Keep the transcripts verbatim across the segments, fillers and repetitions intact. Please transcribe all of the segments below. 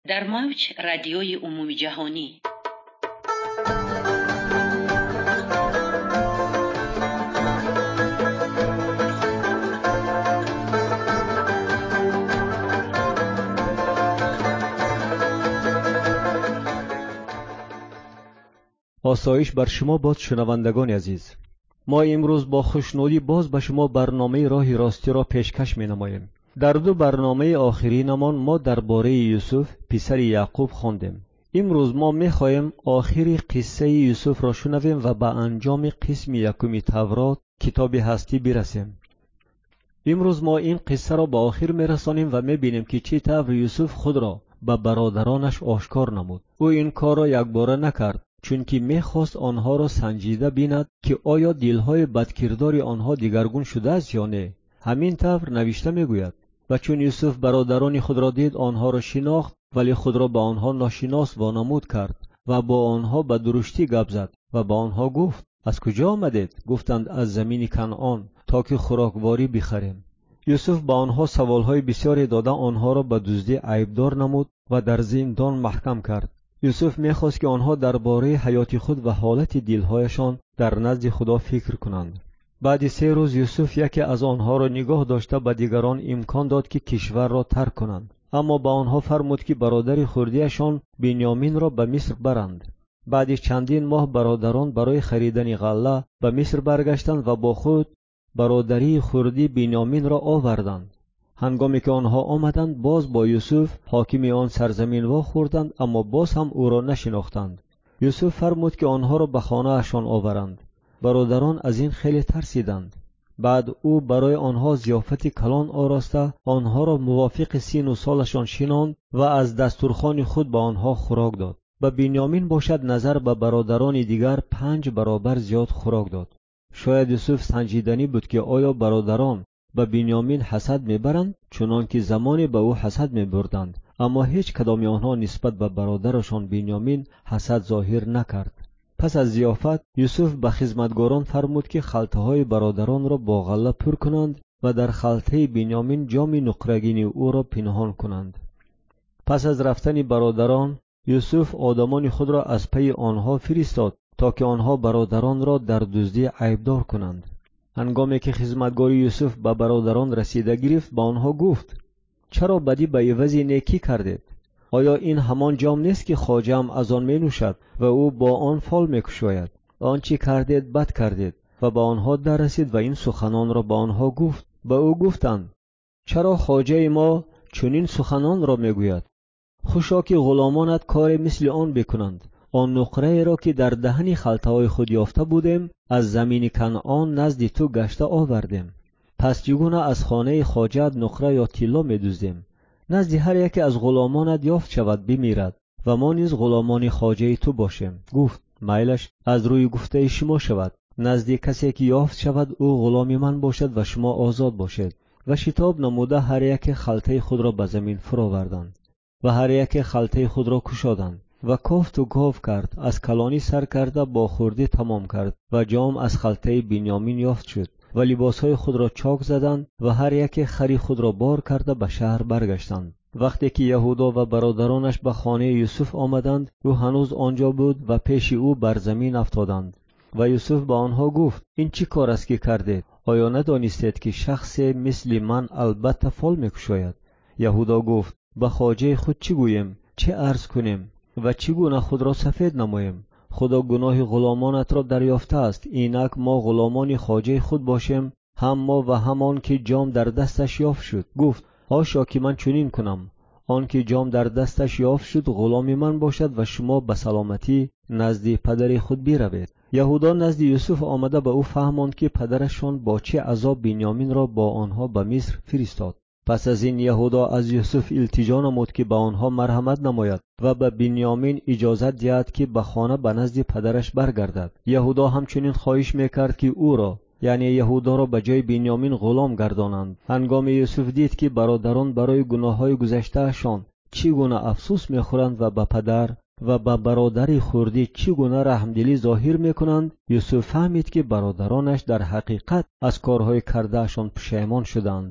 در موج رادیوی عمومی جهانی. آسایش بر شما باد شنوندگان عزیز. ما امروز با خوشنودی باز به شما برنامه راه راستی را پیشکش می نماییم. در دو برنامه آخرینمان ما درباره یوسف پسر یعقوب خواندیم. امروز ما می خواهیم آخری قصه یوسف را شنویم و به انجام قسم یکم تورات کتاب هستی برسیم. امروز ما این قصه را به آخر می رسانیم و می بینیم که چه طور یوسف خود را به برادرانش آشکار نمود. او این کار را یک باره نکرد، چون که می خواست آنها را سنجیده بیند که آیا دلهای بدکردار آنها دیگرگون شده است یا نه. همین طور نوشته می گوید: و چون یوسف برادران خود را دید، آنها را شناخت، ولی خود را به آنها ناشناس وانمود کرد و با آنها به درشتی گپ زد و با آنها گفت: از کجا آمدید؟ گفتند: از زمین کنعان، تا که خوراکواری بخریم. یوسف با آنها سوالهای بسیاری داده آنها را به دزدی عیبدار نمود و در زندان محکم کرد. یوسف می‌خواست که آنها درباره حیات خود و حالت دلهایشان در نزد خدا فکر کنند. بعد سه روز یوسف یکی از آنها را نگاه داشته به دیگران امکان داد که کشور را ترک کنند، اما با آنها فرمود که برادر خردیشان بنیامین را به مصر برند. بعد چندین ماه برادران برای خریدن غله به مصر برگشتند و با خود برادری خردی بنیامین را آوردند. هنگامی که آنها آمدند، باز با یوسف حاکم آن سرزمین وا خوردند، اما باز هم او را نشناختند. یوسف فرمود که آنها را به خانه اشان آورند. برادران از این خیلی ترسیدند. بعد او برای آنها ضیافت کلان آراسته آنها را موافق سین و سالشان شناند و از دسترخوان خود به آنها خوراک داد. به بنیامین باشد نظر به برادران دیگر پنج برابر زیاد خوراک داد. شاید یوسف سنجیدنی بود که آیا برادران به بنیامین حسد میبرند، چنان که زمانی به او حسد میبردند، اما هیچ کدام آنها نسبت به برادرشان بنیامین حسد ظاهر نکرد. پس از ضیافت یوسف به خدمتگاران فرمود که خلطه های برادران را با غله پر کنند و در خلطه بنیامین جام نقرگین او را پنهان کنند. پس از رفتن برادران یوسف آدمان خود را از پی آنها فرستاد تا که آنها برادران را در دزدی عیبدار کنند. هنگامی که خدمتگار یوسف به برادران رسیده گرفت، با آنها گفت: چرا بدی به عوض نیکی کردید؟ آیا این همان جام نیست که خواجه‌ام از آن می نوشد و او با آن فال می کشاید؟ آنچه کردید بد کردید. و به آنها در رسید و این سخنان را به آنها گفت. به او گفتند: چرا خواجه ما چنین سخنان را می گوید؟ خوشا که غلامانت کار مثل آن بکنند. آن نقره را که در دهن خلطه های خود یافته بودیم از زمین کنعان نزد تو گشته آوردیم. پس چگونه از خانه خواجه‌ات نقره یا طلا می دوزیم؟ نزد هر یکی از غلامانت یافت شود بمیرد و ما نیز غلامان خواجه تو باشیم. گفت: میلش از روی گفته شما شود. نزد کسی که یافت شود او غلام من باشد و شما آزاد باشید. و شتاب نموده هر یک خلطه خود را به زمین فراوردند و هر یک خلطه خود را کشادند و کافت و گاو کرد. از کلانی سر کرده با خوردی تمام کرد و جام از خلطه بنیامین یافت شد و لباسهای خود را چاک زدند و هر یک خری خود را بار کرده به شهر برگشتند. وقتی که یهودا و برادرانش به خانه یوسف آمدند، او هنوز آنجا بود و پیش او بر زمین افتادند. و یوسف به آنها گفت: این چی کار است که کردید؟ آیا ندانستید که شخص مثل من البته فال می‌کشاید؟ یهودا گفت: به خواجه خود چی گوییم؟ چه عرض کنیم و چگونه خود را سفید نماییم؟ خدا گناه غلامانت را دریافته است. اینک ما غلامان خواجه خود باشیم، هم ما و همان که جام در دستش یافت شد. گفت: حاشا که من چنین کنم. آن که جام در دستش یافت شد غلام من باشد و شما به سلامتی نزد پدر خود بروید. یهودا نزد یوسف آمده به او فهماند که پدرشان با چه عذاب بنیامین را با آنها به مصر فرستاد. پس از این یهودا از یوسف التجا نمود که به آنها مرحمت نماید و به بنیامین اجازت دهد که به خانه به نزد پدرش برگردد. یهودا همچنین خواهش میکرد که او را، یعنی یهودا را به جای بنیامین غلام گردانند. هنگام یوسف دید که برادران برای گناههای گذشتهشان چگونه افسوس میخورند و به پدر و به برادر خردی چگونه رحمدلی ظاهر میکنند، یوسف فهمید که برادرانش در حقیقت از کارهای کردهشان پشیمان شدند.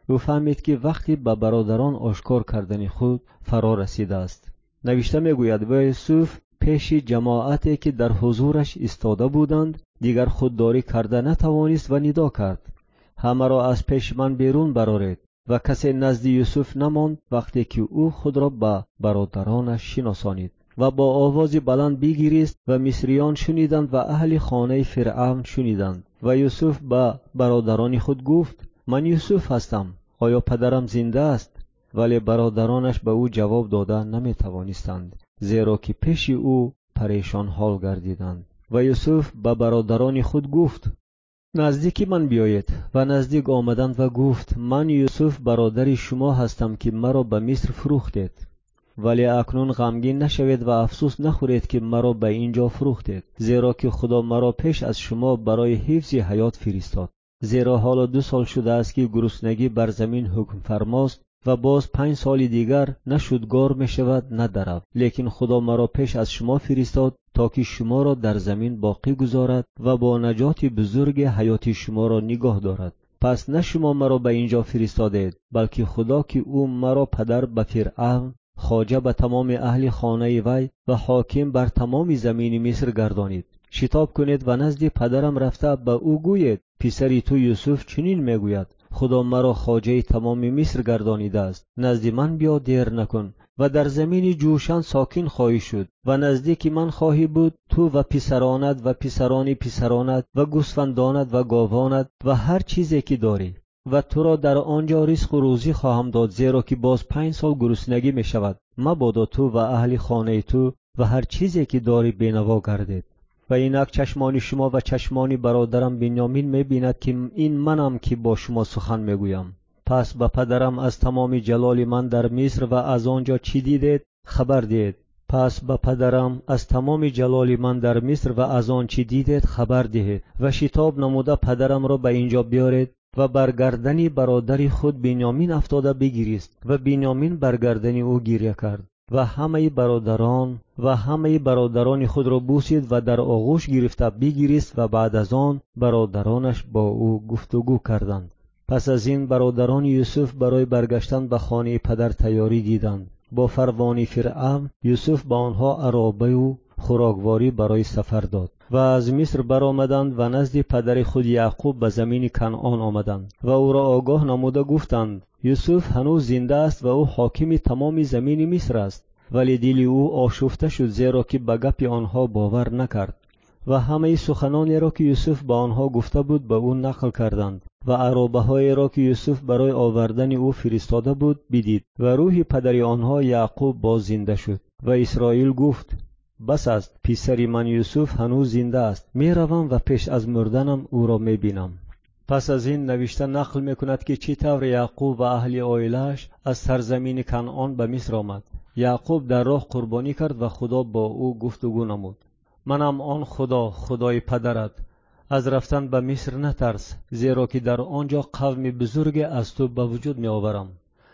او فهمید که وقتی به برادران آشکار کردن خود فرا رسیده است. نوشته میگوید و یوسف پیش جماعتی که در حضورش ایستاده بودند دیگر خودداری کرده نتوانست و ندا کرد: همه را از پیش من بیرون برآرید. و کسی نزد یوسف نماند وقتی که او خود را به برادرانش شناسانید و با آواز بلند بگریست و مصریان شنیدند و اهل خانه فرعون شنیدند. و یوسف به برادران خود گفت: من یوسف هستم، آیا پدرم زنده است؟ ولی برادرانش به او جواب داده نمی توانستند، زیرا که پیش او پریشان حال گردیدند. و یوسف به برادران خود گفت: نزدیک من بیایید. و نزدیک آمدند و گفت: من یوسف برادر شما هستم که مرا به مصر فروختید. ولی اکنون غمگین نشوید و افسوس نخورید که مرا به اینجا فروختید، زیرا که خدا مرا پیش از شما برای حفظ حیات فرستاد. زیرا حالا دو سال شده است که گرسنگی بر زمین حکم فرماست و باز پنج سال دیگر نه شودگار می شود نه درو. لیکن خدا مرا پیش از شما فرستاد تا که شما را در زمین باقی گذارد و با نجات بزرگ حیات شما را نگاه دارد. پس نه شما مرا به اینجا فرستادید، بلکه خدا که او مرا پدر به فرعون، خواجه به تمام اهل خانه وی و حاکم بر تمام زمین مصر گردانید. شتاب کنید و نزد پدرم رفته به او گویید: پسری تو یوسف چنین میگوید: خدا مرا خواجه تمام مصر گردانیده است. نزد من بیا، دیر نکن و در زمین جوشن ساکن خواهی شد و نزدیک من خواهی بود، تو و پسرانت و پسران پسرانت و گوسفندانت و گاوانت و هر چیزی که داری. و تو را در آنجا رزق و روزی خواهم داد، زیرا که باز پنج سال گرسنگی می شود. مبادا تو و اهل خانه تو و هر چیزی که داری بینوا گردید. و اینک چشمان شما و چشمان برادرم بنیامین می بیند که این منم که با شما سخن می گویم. پس به پدرم از تمام جلال من در مصر و از آنجا چی دیدید خبر دهید. پس به پدرم از تمام جلال من در مصر و از آن چی دیدید خبر دهید و شتاب نموده پدرم را به اینجا بیارید. و برگردنی برادر خود بنیامین افتاده بگریست و بنیامین برگردنی او گریه کرد و همه برادران و همه برادران خود را بوسید و در آغوش گرفته بگریست و بعد از آن برادرانش با او گفتگو کردند. پس از این برادران یوسف برای برگشتن به خانه پدر تیاری دیدند. با فرمان فرعون یوسف با آنها عرابه و خوراکواری برای سفر داد و از مصر برآمدند و نزد پدر خود یعقوب به زمین کنعان آمدند و او را آگاه نموده گفتند: یوسف هنوز زنده است و او حاکم تمام زمین مصر است. ولی دل او آشفته شد، زیرا که به گپ آنها باور نکرد و همه سخنانی را که یوسف به آنها گفته بود به او نقل کردند و عرابه های را که یوسف برای آوردن او فرستاده بود بدید و روح پدر آنها یعقوب باز زنده شد. و اسرائیل گفت: بس است، پسر من یوسف هنوز زنده است، می روم و پیش از مردنم او را می بینم. پس از این نوشته نقل می کند که چی طور یعقوب و اهل عائله‌اش از سرزمین کنعان به مصر آمد. یعقوب در راه قربانی کرد و خدا با او گفتگو نمود: منم آن خدا، خدای پدرت. از رفتن به مصر نترس، زیرا که در آنجا قوم بزرگ از تو به وجود می آورم.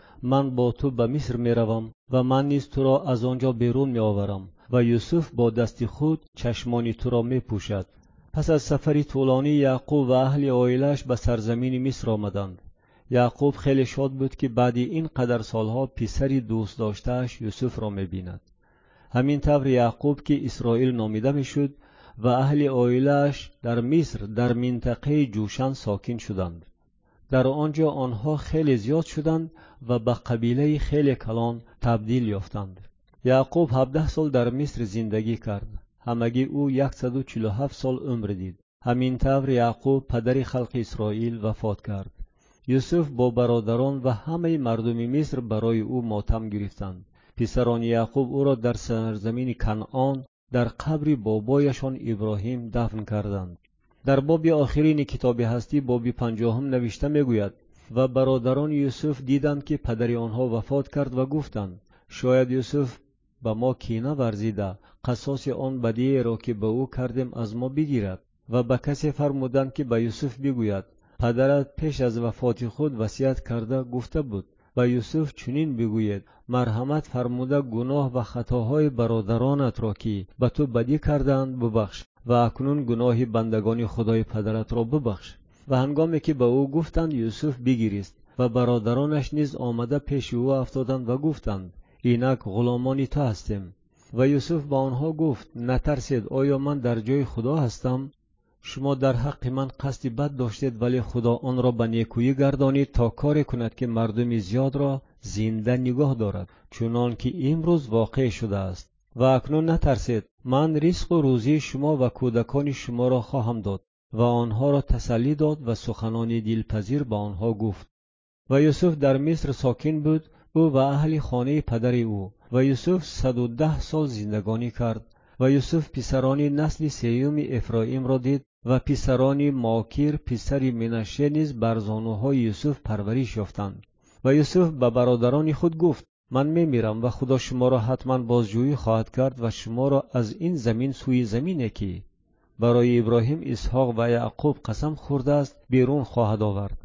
من با تو به مصر می روم و من نیز تو را از آنجا بیرون می آورم و یوسف با دست خود چشمان تو را می پوشد. پس از سفری طولانی یعقوب و اهل عائله‌اش به سرزمین مصر آمدند. یعقوب خیلی شاد بود که بعد این قدر سالها پسری دوست داشته‌اش یوسف را می بیند. همین طور یعقوب که اسرائیل نامیده می شد و اهل عائله‌اش در مصر در منطقه جوشن ساکن شدند. در آنجا آنها خیلی زیاد شدند و به قبیله خیلی کلان تبدیل یافتند. یعقوب هفده سال در مصر زندگی کرد. همگی او صد و چهل و هفت سال عمر دید. همین طور یعقوب پدر خلق اسرائیل وفات کرد. یوسف با برادران و همه مردم مصر برای او ماتم گرفتند. پسران یعقوب او را در سرزمین کنعان در قبر بابایشان ابراهیم دفن کردند. در باب آخرین کتاب هستی باب پنجاهم نوشته میگوید: و برادران یوسف دیدند که پدر آنها وفات کرد و گفتند: شاید یوسف به ما کینه ورزیده قصاص آن بدی را که به او کردیم از ما بگیرد. و به کسی فرمودند که به یوسف بگوید: پدرت پیش از وفات خود وصیت کرده گفته بود به یوسف چنین بگوید: مرحمت فرموده گناه و خطاهای برادرانت را که به تو بدی کردند ببخش و اکنون گناه بندگان خدای پدرت را ببخش. و هنگامی که به او گفتند یوسف بگریست و برادرانش نیز آمده پیش او افتادند و گفتند اینک غلامان تو هستیم. و یوسف با آنها گفت نترسید، آیا من در جای خدا هستم؟ شما در حق من قصد بد داشتید، ولی خدا آن را به نیکویی گردانید تا کاری کند که مردم زیاد را زنده نگاه دارد، چنان که امروز واقع شده است. و اکنون نترسید، من رزق و روزی شما و کودکان شما را خواهم داد. و آنها را تسلی داد و سخنان دلپذیر به آنها گفت. و یوسف در مصر ساکن بود، او و اهل خانه پدر او. و یوسف صد و ده سال زندگانی کرد. و یوسف پسران نسل سیوم افرایم را دید و پسران ماکیر پسر منشه نیز بر زانوهای یوسف پرورش یافتند. و یوسف به برادران خود گفت من میمیرم و خدا شما را حتما بازجویی خواهد کرد و شما را از این زمین سوی زمینی که برای ابراهیم، اسحاق و یعقوب قسم خورده است بیرون خواهد آورد.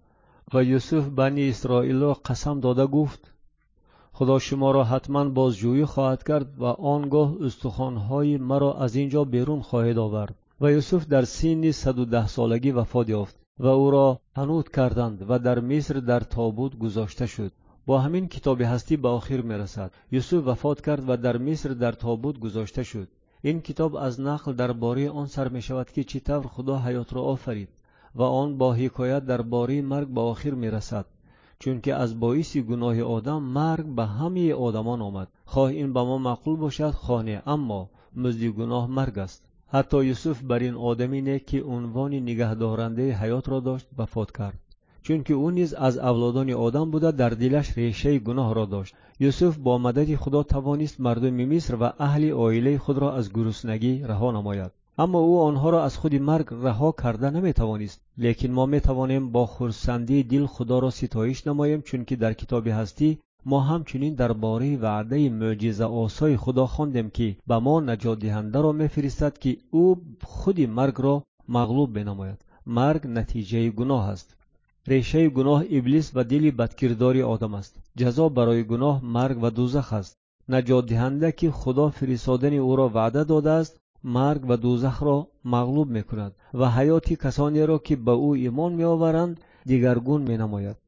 و یوسف بنی اسرائیل را قسم داده گفت خدا شما را حتما بازجویی خواهد کرد و آنگاه استخوان‌های مرا از اینجا بیرون خواهد آورد. و یوسف در سن صد و ده سالگی وفات یافت و او را حنوط کردند و در مصر در تابوت گذاشته شد. با همین کتاب هستی به آخر میرسد. یوسف وفات کرد و در مصر در تابوت گذاشته شد. این کتاب از نقل درباره آن سر می شود که چطور خدا حیات را آفرید و آن با حکایت درباره مرگ به آخر می رسد، چون که از باعث گناه آدم مرگ به همه آدمان آمد، خواه این به ما معقول باشد خواه نه، اما مزد گناه مرگ است. حتی یوسف بر این آدمی نیک که عنوان نگهدارنده حیات را داشت وفات کرد، چون که او نیز از اولادان آدم بوده در دلش ریشه گناه را داشت. یوسف با مدد خدا توانست مردم مصر و اهل عائله خود را از گرسنگی رها نماید، اما او آنها را از خود مرگ رها کرده نمی توانست. لیکن ما می توانیم با خرسندی دل خدا را ستایش نماییم، چون که در کتاب هستی ما همچنین درباره وعده معجزه آسای خدا خواندیم که به ما نجات دهنده را می فرستد که او خود مرگ را مغلوب بنماید. مرگ نتیجه گناه است. ریشه گناه ابلیس و دل بدکردار آدم است. جزا برای گناه مرگ و دوزخ است. نجات دهنده که خدا فرستادن او را وعده داده است مرگ و دوزخ را مغلوب می کند و حیات کسانی را که به او ایمان می آورند دیگرگون می نماید.